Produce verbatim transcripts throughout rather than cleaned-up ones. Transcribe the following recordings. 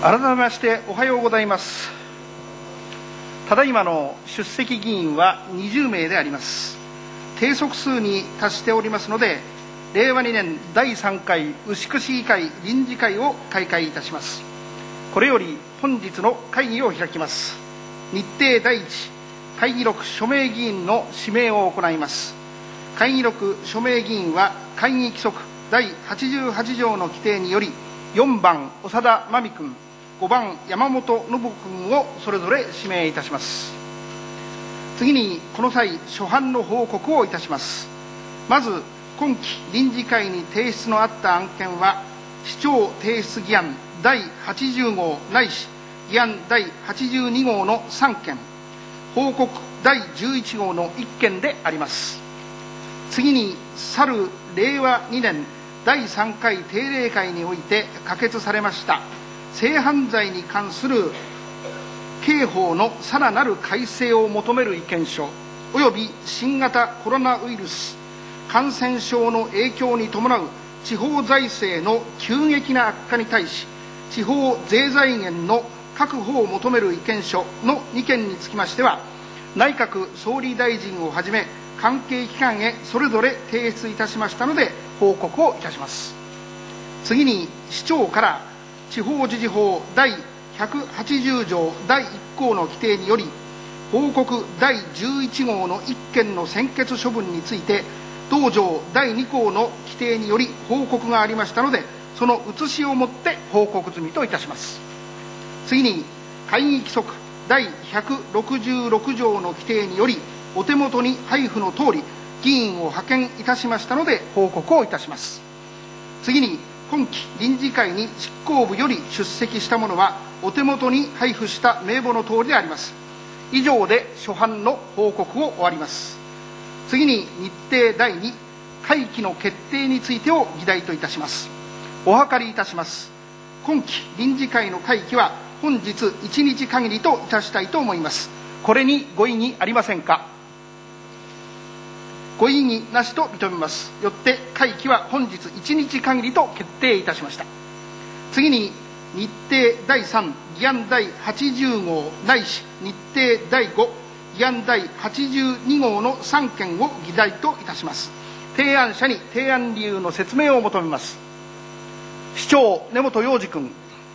改めましておはようございます。ただいまの出席議員はにじゅうめいであります。定則数に達しておりますので、れいわにねんだいさんかい牛久市議会臨時会を開会いたします。これより本日の会議を開きます。日程だいいち、会議録署名議員の指名を行います。会議録署名議員は会議規則だいはちじゅうはちじょうの規定により、よんばん長田真美君、ごばん山本信君をそれぞれ指名いたします。次にこの際初版の報告をいたします。まず今期臨時会に提出のあった案件は、市長提出議案だいはちじゅうごうないし議案だいはちじゅうにごうのさんけん、報告だいじゅういちごうのいっけんであります。次に去るれいわにねんだいさんかい定例会において可決されました性犯罪に関する刑法のさらなる改正を求める意見書および新型コロナウイルス感染症の影響に伴う地方財政の急激な悪化に対し、地方税財源の確保を求める意見書のにけんにつきましては、内閣総理大臣をはじめ関係機関へそれぞれ提出いたしましたので報告をいたします。次に市長から地方自治法だいひゃくはちじゅうじょうだいいっこうの規定により、報告だいじゅういちごうのいっけんの専決処分について同条だいにこうの規定により報告がありましたので、その写しをもって報告済みといたします。次に会議規則だいひゃくろくじゅうろくじょうの規定によりお手元に配布の通り議員を派遣いたしましたので報告をいたします。次に今期臨時会に執行部より出席した者はお手元に配布した名簿の通りであります。以上で初版の報告を終わります。次に日程だいに、会期の決定についてを議題といたします。お諮りいたします。今期臨時会の会期は本日いちにち限りといたしたいと思います。これにご異議ありませんか。ご異議なしと認めます。よって会期は本日いちにち限りと決定いたしました。次に日程だいさん、議案だいはちじゅうごうないし日程だいご、議案だいはちじゅうにごうのさんけんを議題といたします。提案者に提案理由の説明を求めます。市長根本洋二君。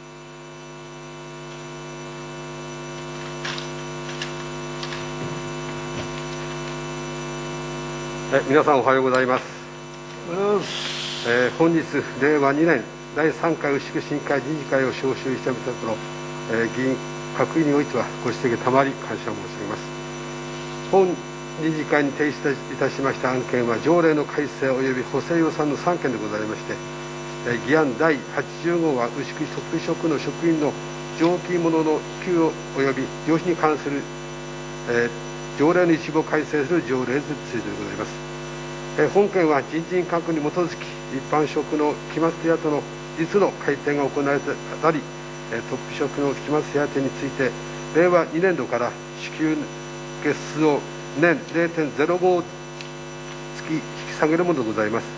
え皆さんおはようございます。えー、本日れいわにねんだいさんかい牛久市議会臨時会を招集したところ、えー、議員各位においてはご指摘たまり感謝申し上げます。本臨時会に提出いたしました案件は条例の改正及び補正予算のさんけんでございまして、えー、議案だいはちじゅうごうは牛久特職の職員の上記物の給与及び業費に関する、えー条例の一部を改正する条例についてでございます。え本件は人事勧告に基づき一般職の期末手当の実の改定が行われてあたり、えトップ職の期末手当についてれいわにねんどから支給月数を年 れいてんぜろご 月引き下げるものでございます。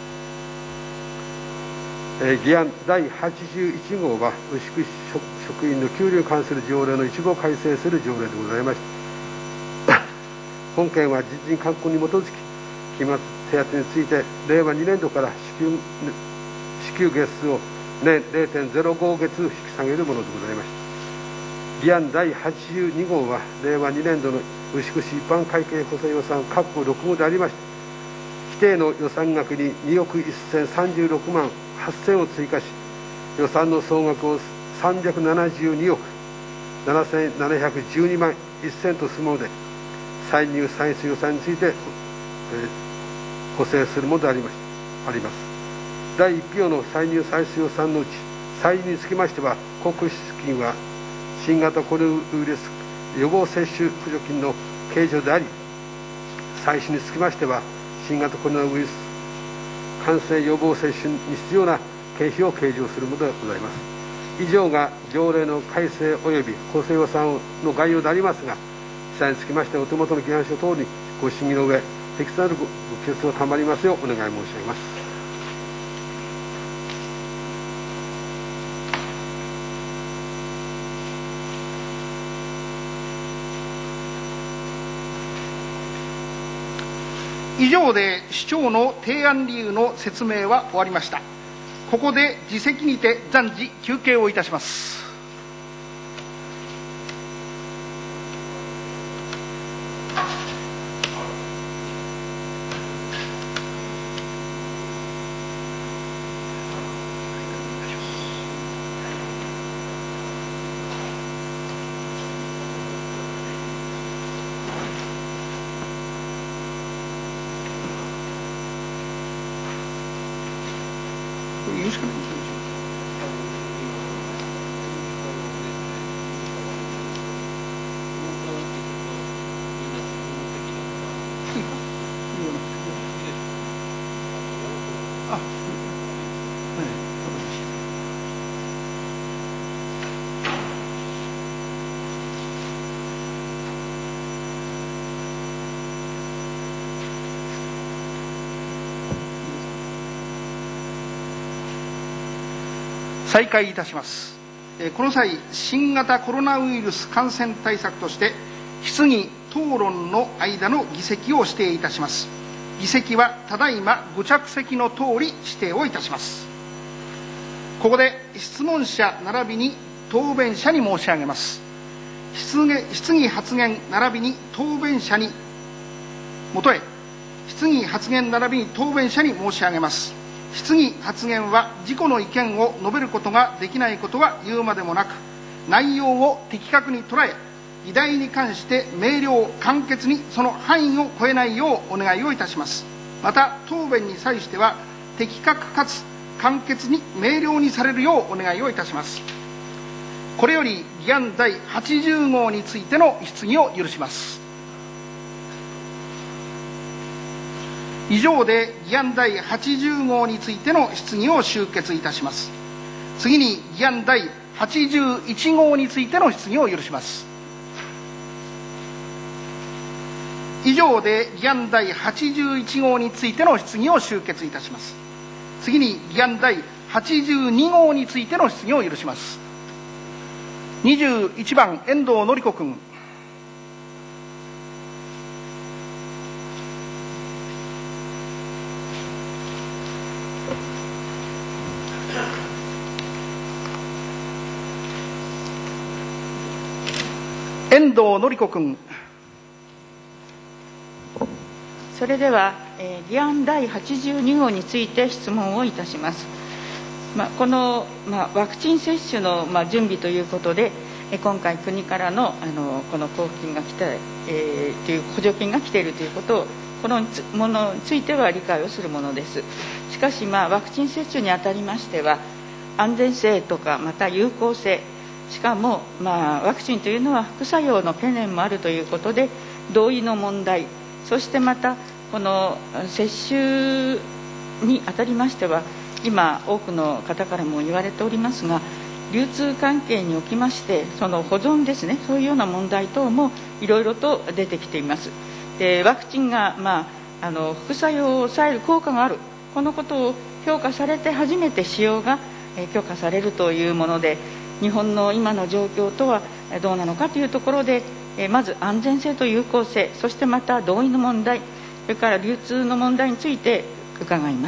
え議案だいはちじゅういちごうは牛久市職員の給料に関する条例の一部を改正する条例でございました。本件は人事勧告に基づき期末手当についてれいわにねんどから支給支給月数を年 れいてんぜろご 月引き下げるものでございました。議案だいはちじゅうにごうはれいわにねんどの牛久市一般会計補正予算括弧ろくごうでありまして、規定の予算額ににおくせんさんじゅうろくまんはっせんを追加し、予算の総額をさんびゃくななじゅうにおくななせんななひゃくじゅうにまんせんとするもので、歳入歳出予算について、えー、補正するものであります。だいいっきょうの歳入歳出予算のうち、歳入につきましては、国庫支出金は新型コロナウイルス予防接種補助金の計上であり、歳出につきましては、新型コロナウイルス感染予防接種に必要な経費を計上するものでございます。以上が条例の改正及び補正予算の概要でありますが、記載につきましてお手元の議案書等にご審議の上、適切なるご決定を賜りますようお願い申し上げます。 以上で市長の提案理由の説明は終わりました。ここで自席にて暫時休憩をいたします。言うしかないんですよ。あ、はい、再開いたします。この際、新型コロナウイルス感染対策として質疑討論の間の議席を指定いたします。議席はただいまご着席の通り指定をいたします。ここで質問者並びに答弁者に申し上げます。質疑、質疑発言並びに答弁者にもとへ質疑発言並びに答弁者に申し上げます。質疑発言は自己の意見を述べることができないことは言うまでもなく、内容を的確に捉え、議題に関して明瞭簡潔にその範囲を超えないようお願いをいたします。また答弁に際しては的確かつ簡潔に明瞭にされるようお願いをいたします。これより議案第はちじゅう号についての質疑を許します。以上で議案第はちじゅう号についての質疑を終結いたします。次に議案第はちじゅういち号についての質疑を許します。以上で議案第はちじゅういち号についての質疑を終結いたします。次に議案第はちじゅうに号についての質疑を許します。にじゅういちばん遠藤典子君。遠藤典子君。 それでは、えー、議案第はちじゅうに号について質問をいたします。まあ、この、まあ、ワクチン接種の、まあ、準備ということで、え今回国からの、あのこの交付金が来た、えー、という補助金が来ているということを、このものについては理解をするものです。しかし、まあ、ワクチン接種にあたりましては、安全性とかまた有効性、しかも、まあ、ワクチンというのは副作用の懸念もあるということで、同意の問題、そしてまたこの接種にあたりましては、今多くの方からも言われておりますが、流通関係におきましてその保存ですね、そういうような問題等もいろいろと出てきています。でワクチンが、まあ、あの副作用を抑える効果がある、このことを評価されて初めて使用が許可されるというもので、日本の今の状況とはどうなのかというところで、まず安全性と有効性、そしてまた同意の問題、それから流通の問題について伺います。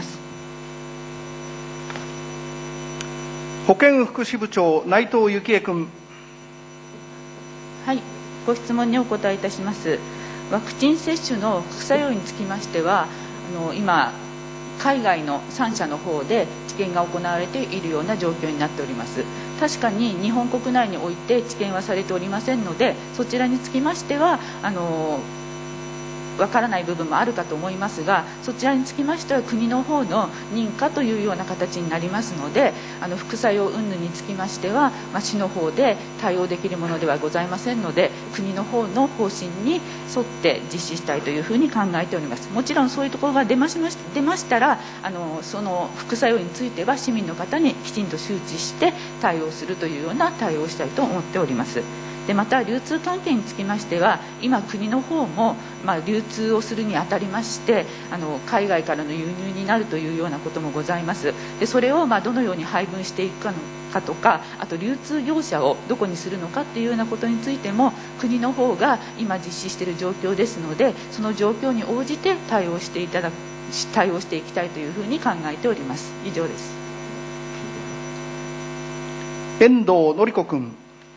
保健福祉部長、内藤幸恵君。 はい、ご質問にお答えいたします。ワクチン接種の副作用につきましては、あの今海外のさん社の方で治験が行われているような状況になっております。確かに日本国内において治験はされておりませんので、そちらにつきましてはあのわからない部分もあるかと思いますが、そちらにつきましては国の方の認可というような形になりますので、あの副作用云々につきましては、まあ、市の方で対応できるものではございませんので、国の方の方針に沿って実施したいというふうに考えております。もちろんそういうところが出ましまし出ましたら、あのその副作用については市民の方にきちんと周知して対応するというような対応をしたいと思っております。でまた流通関係につきましては、今国の方も、まあ、流通をするにあたりましてあの海外からの輸入になるというようなこともございます。でそれをまあどのように配分していくかのかとか、あと流通業者をどこにするのかっていうようなことについても国の方が今実施している状況ですので、その状況に応じて対応していただく対応していきたいというふうに考えております。以上です。 遠藤典子君。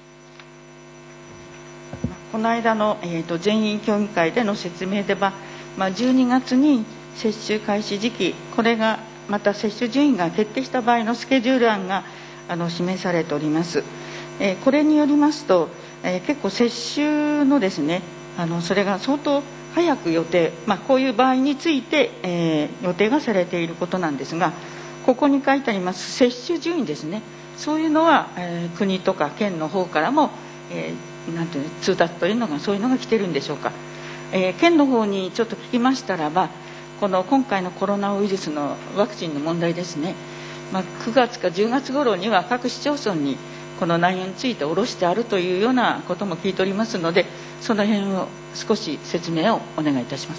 この間の、えー、と全員協議会での説明では、まあ、じゅうにがつに接種開始時期、これがまた接種順位が決定した場合のスケジュール案があの示されております。えー、これによりますと、えー、結構接種のですね、あのそれが相当早く予定、まあ、こういう場合について、えー、予定がされていることなんですが、ここに書いてあります接種順位ですね、そういうのは、えー、国とか県の方からも、えー、なんていうの通達というのがそういうのが来てるんでしょうか。えー、県の方にちょっと聞きましたらば、この今回のコロナウイルスのワクチンの問題ですね、まあ、くがつかじゅうがつ頃には各市町村にこの内容について下ろしてあるというようなことも聞いておりますので、その辺を少し説明をお願いいたします。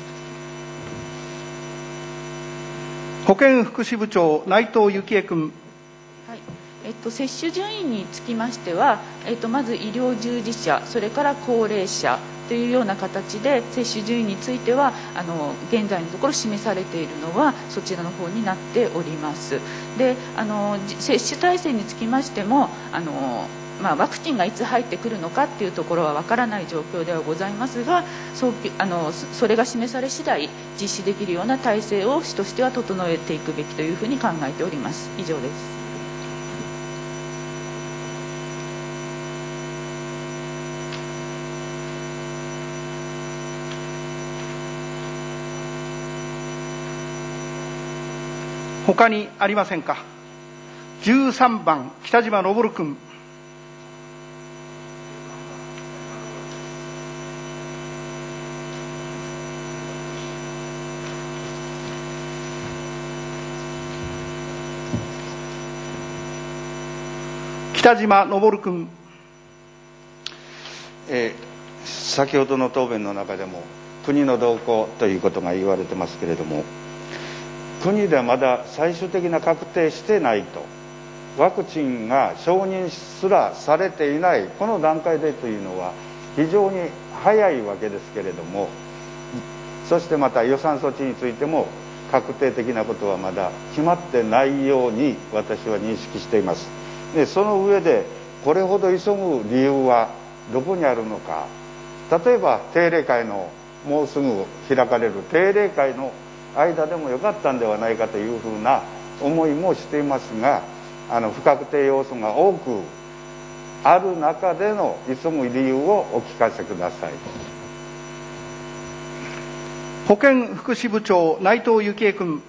保健福祉部長、内藤幸恵君。 はい、えっと、接種順位につきましては、えっと、まず医療従事者、それから高齢者というような形で接種順位についてはあの現在のところ示されているのはそちらの方になっております。で、あの接種体制につきましてもあの、まあ、ワクチンがいつ入ってくるのかっていうところはわからない状況ではございますが、そうあのそれが示され次第実施できるような体制を市としては整えていくべきというふうに考えております。以上です。 他にありませんか。じゅうさんばん北島昇君。北島昇君。 えー、先ほどの答弁の中でも国の動向ということが言われてますけれども、国ではまだ最終的な確定してないと、ワクチンが承認すらされていないこの段階でというのは非常に早いわけですけれども、そしてまた予算措置についても確定的なことはまだ決まってないように私は認識しています。で、その上でこれほど急ぐ理由はどこにあるのか。例えば定例会のもうすぐ開かれる定例会の間でもよかったんではないかというふうな思いもしていますが、あの不確定要素が多くある中での急ぐ理由をお聞かせください。 保健福祉部長、内藤幸恵君。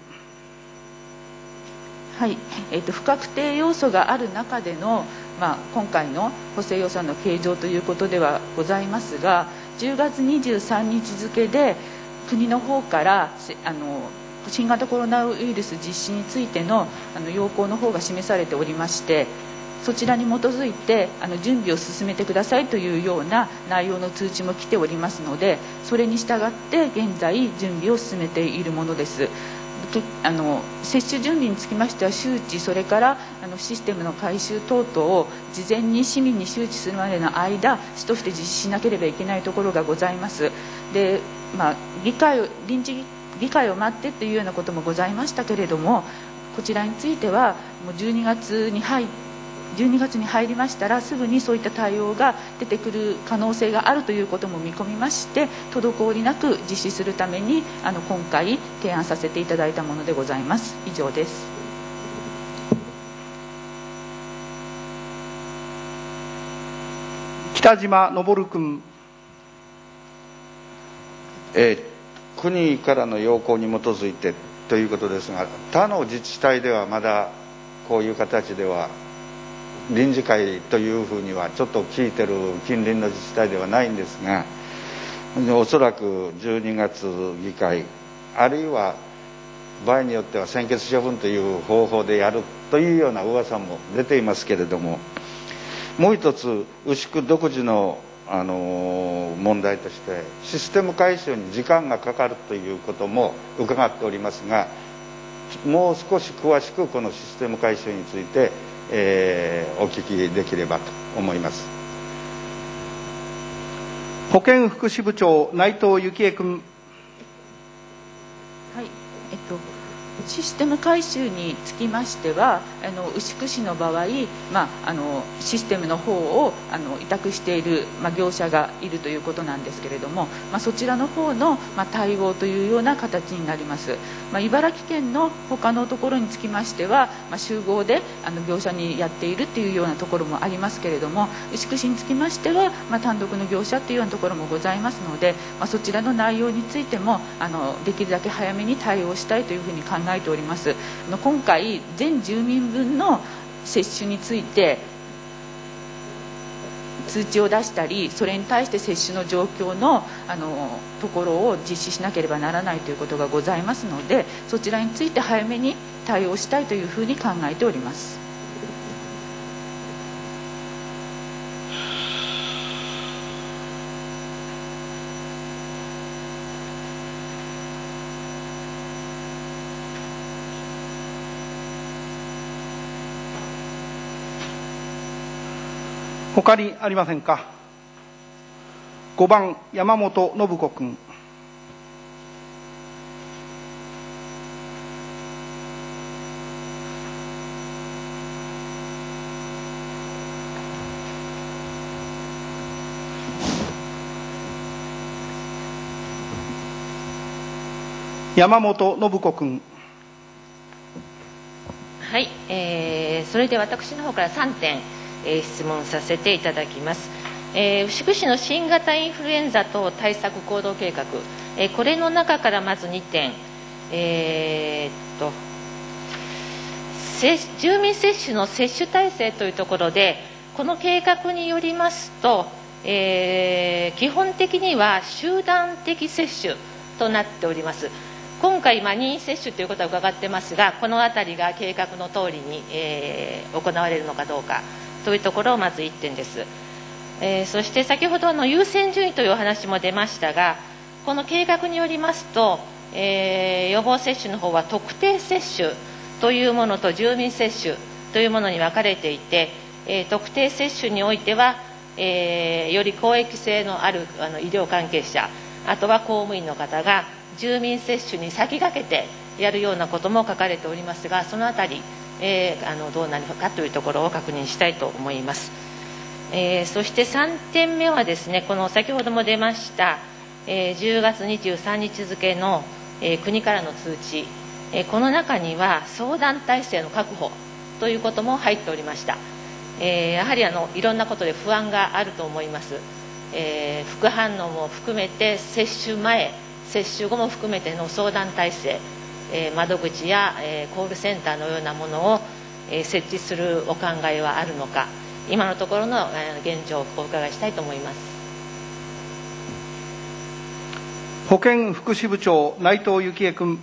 はい、えーと、不確定要素がある中での、まあ、今回の補正予算の計上ということではございますが、じゅうがつにじゅうさんにち付で国の方からあの新型コロナウイルス実施についてのあの要項の方が示されておりまして、そちらに基づいてあの準備を進めてくださいというような内容の通知も来ておりますので、それに従って現在準備を進めているものです。あの接種準備につきましては周知、それからあのシステムの改修等々を事前に市民に周知するまでの間、市として実施しなければいけないところがございます。で、まあ、議会を臨時議会を待ってというようなこともございましたけれども、こちらについてはもうじゅうにがつに入じゅうにがつに入りましたらすぐにそういった対応が出てくる可能性があるということも見込みまして、滞りなく実施するためにあの今回提案させていただいたものでございます。以上です。 北島昇君。 えー、国からの要項に基づいてということですが、他の自治体ではまだこういう形では臨時会というふうにはちょっと聞いてる近隣の自治体ではないんですが、おそらくじゅうにがつ議会、あるいは場合によっては専決処分という方法でやるというような噂も出ていますけれども、もう一つ牛久独自の、あの問題としてシステム改修に時間がかかるということも伺っておりますが、もう少し詳しくこのシステム改修についてえー、お聞きできればと思います。 保健福祉部長、内藤幸恵君。 はい、えっとシステム改修につきましては、あの牛久市の場合、まあ、あのシステムの方をあの委託している、まあ、業者がいるということなんですけれども、まあ、そちらの方の、まあ、対応というような形になります。まあ、茨城県の他のところにつきましては、まあ、集合であの業者にやっているっていうようなところもありますけれども、牛久市につきましては、まあ、単独の業者っていうようなところもございますので、まあ、そちらの内容についてもあのできるだけ早めに対応したいというふうに考えております。あの今回全住民分の接種について通知を出したり、それに対して接種の状況のあのところを実施しなければならないということがございますので、そちらについて早めに対応したいというふうに考えております。 他にありませんか。ごばん、山本信子君。山本信子君。 はい、えー、それで私の方からさんてん、えー、質問させていただきます。えー、牛久市の新型インフルエンザ等対策行動計画、えー、これの中からまずにてん、えー、っと住民接種の接種体制というところで、この計画によりますと、えー、基本的には集団的接種となっております。今回、まあ、任意接種ということは伺ってますが、このあたりが計画の通りに、えー、行われるのかどうかというところをまずいってんです。えー、そして先ほどの優先順位というお話も出ましたが、この計画によりますと、えー、予防接種の方は特定接種というものと住民接種というものに分かれていて、えー、特定接種においては、えー、より公益性のあるあの医療関係者、あとは公務員の方が住民接種に先駆けてやるようなことも書かれておりますが、そのあたり、えー、あのどうなるのかというところを確認したいと思います。えー、そしてさんてんめはですね、この先ほども出ました、えー、じゅうがつにじゅうさんにち付の、えー、国からの通知、えー、この中には相談体制の確保ということも入っておりました。えー、やはりあのいろんなことで不安があると思います。えー、副反応も含めて接種前接種後も含めての相談体制、えー、窓口や、えー、コールセンターのようなものを、えー、設置するお考えはあるのか、今のところの、えー、現状をお伺いしたいと思います。 保健福祉部長、内藤幸恵君。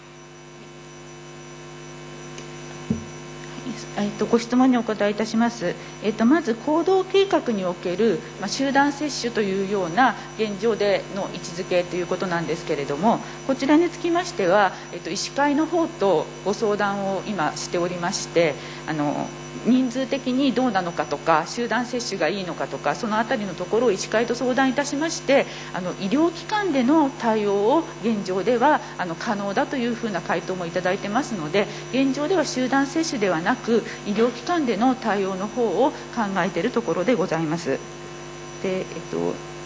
えっと、ご質問にお答えいたします。えっと、まず行動計画における、まあ、集団接種というような現状での位置づけということなんですけれども、こちらにつきましては、えっと、医師会の方とご相談を今しておりまして、あの人数的にどうなのかとか、集団接種がいいのかとか、そのあたりのところを医師会と相談いたしまして、あの医療機関での対応を現状ではあの可能だというふうな回答もいただいてますので、現状では集団接種ではなく医療機関での対応の方を考えているところでございます。で、えっと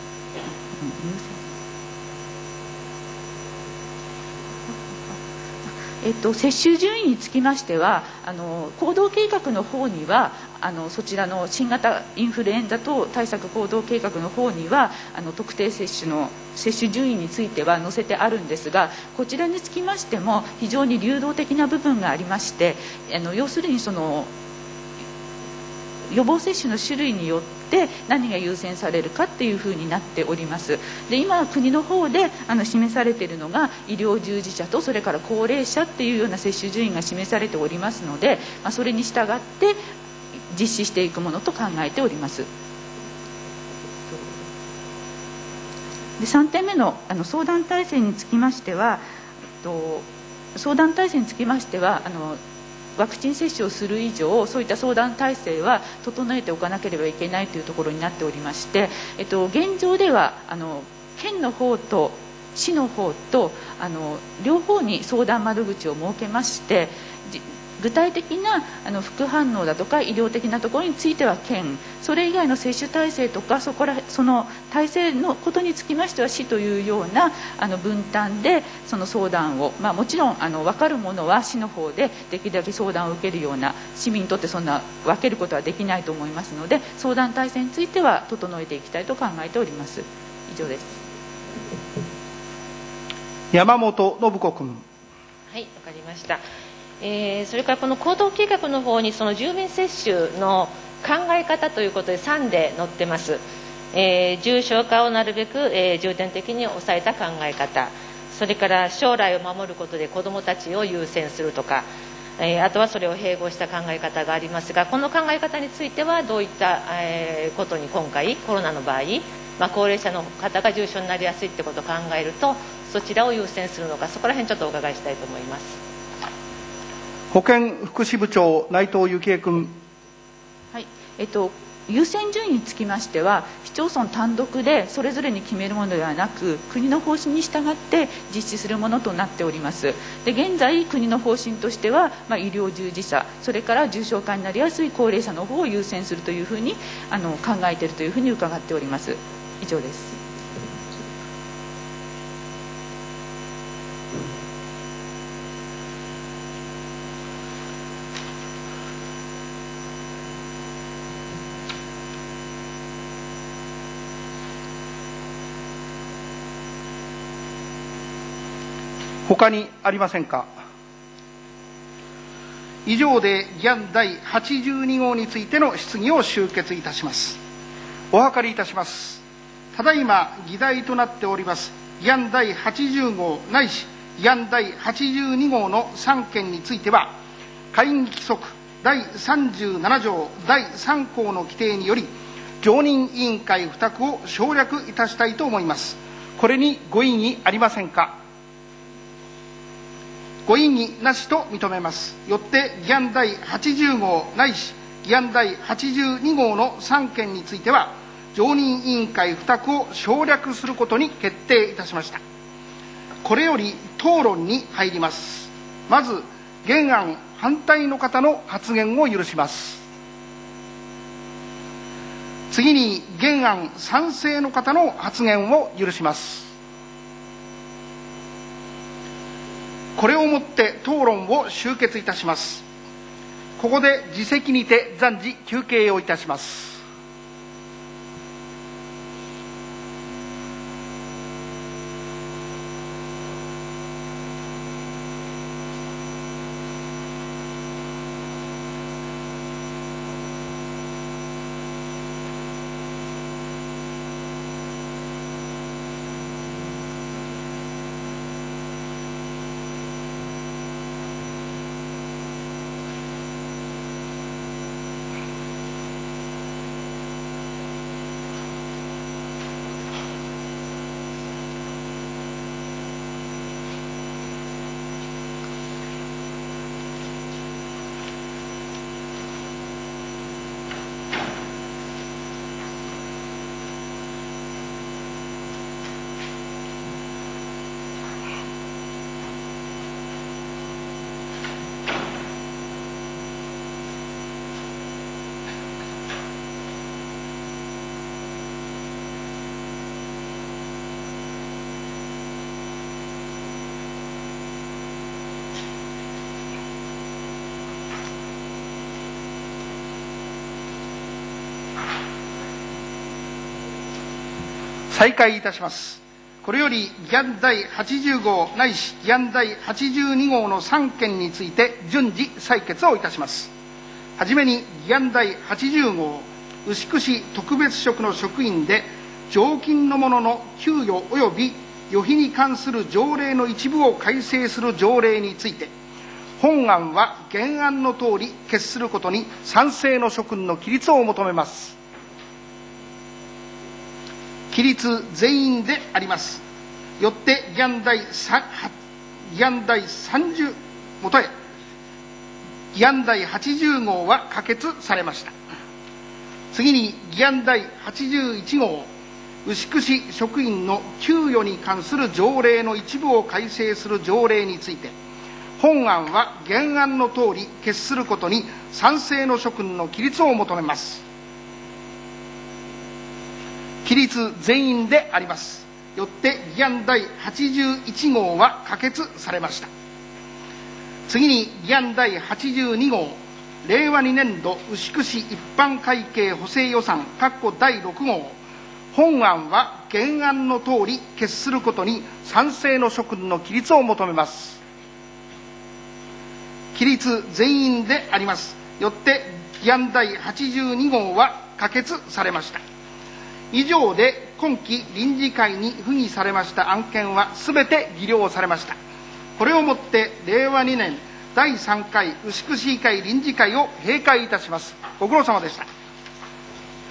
えっと、接種順位につきましては、あの行動計画の方にはあのそちらの新型インフルエンザ等対策行動計画の方にはあの特定接種の接種順位については載せてあるんですが、こちらにつきましても非常に流動的な部分がありまして、あの要するにその予防接種の種類によって何が優先されるかっていうふうになっております。で、今国の方であの示されているのが医療従事者とそれから高齢者っていうような接種順位が示されておりますので、まあ、それに従って実施していくものと考えております。で、さんてんめ の, あの相談体制につきましては、と相談体制につきましてはあのワクチン接種をする以上そういった相談体制は整えておかなければいけないというところになっておりまして、えっと、現状ではあの県の方と市の方とあの両方に相談窓口を設けまして、具体的なあの副反応だとか医療的なところについては県、それ以外の接種体制とかそこらその体制のことにつきましては市というようなあの分担でその相談を、まあ、もちろんあの分かるものは市の方でできるだけ相談を受けるような、市民にとってそんな分けることはできないと思いますので、相談体制については整えていきたいと考えております。以上です。 山本信子君。 はい、わかりました。えー、それからこの行動計画の方にその住民接種の考え方ということでさんで載ってます。えー、重症化をなるべく、えー、重点的に抑えた考え方、それから将来を守ることで子どもたちを優先するとか、えー、あとはそれを併合した考え方がありますが、この考え方についてはどういった、えー、ことに今回コロナの場合、まあ、高齢者の方が重症になりやすいってことを考えるとそちらを優先するのか、そこら辺ちょっとお伺いしたいと思います。 保健福祉部長内藤幸恵君。 はい、えっと優先順位につきましては市町村単独でそれぞれに決めるものではなく、国の方針に従って実施するものとなっております。で現在国の方針としては、まあ、医療従事者、それから重症化になりやすい高齢者の方を優先するというふうにあの考えているというふうに伺っております。以上です。 他にありませんか。以上で議案第はちじゅうに号についての質疑を終結いたします。お諮りいたします。ただいま議題となっております議案第はちじゅう号ないし議案第はちじゅうに号のさん件については、会議規則第さんじゅうなな条第さん項の規定により常任委員会付託を省略いたしたいと思います。これにご異議ありませんか。ご異議なしと認めます。よって議案第はちじゅう号ないし議案第はちじゅうに号のさん件については常任委員会付託を省略することに決定いたしました。これより討論に入ります。まず原案反対の方の発言を許します。次に原案賛成の方の発言を許します。これをもって討論を終結いたします。ここで自席にて暫時休憩をいたします。再開いたします。これより議案第はちじゅう号ないし議案第はちじゅうに号のさん件について順次採決をいたします。はじめに議案第はちじゅう号牛久市特別職の職員で常勤の者の給与及び予費に関する条例の一部を改正する条例について、本案は原案のとおり決することに賛成の諸君の起立を求めます。起立全員であります。よって議案第議案第さんじゅうもとへ議案第はちじゅう号は可決されました。次に議案第はちじゅういち号、牛久市職員の給与に関する条例の一部を改正する条例について、本案は原案の通り決することに賛成の諸君の起立を求めます。起立全員であります。よって議案第はちじゅういち号は可決されました。次に議案第はちじゅうに号、れいわにねん度牛久市一般会計補正予算だいろく号、本案は原案の通り決することに賛成の諸君の起立を求めます。起立全員であります。よって議案第はちじゅうに号は可決されました。以上で今期臨時会に付議されました案件はすべて議了されました。これをもってれいわにねんだいさんかい牛久市議会臨時会を閉会いたします。ご苦労様でした。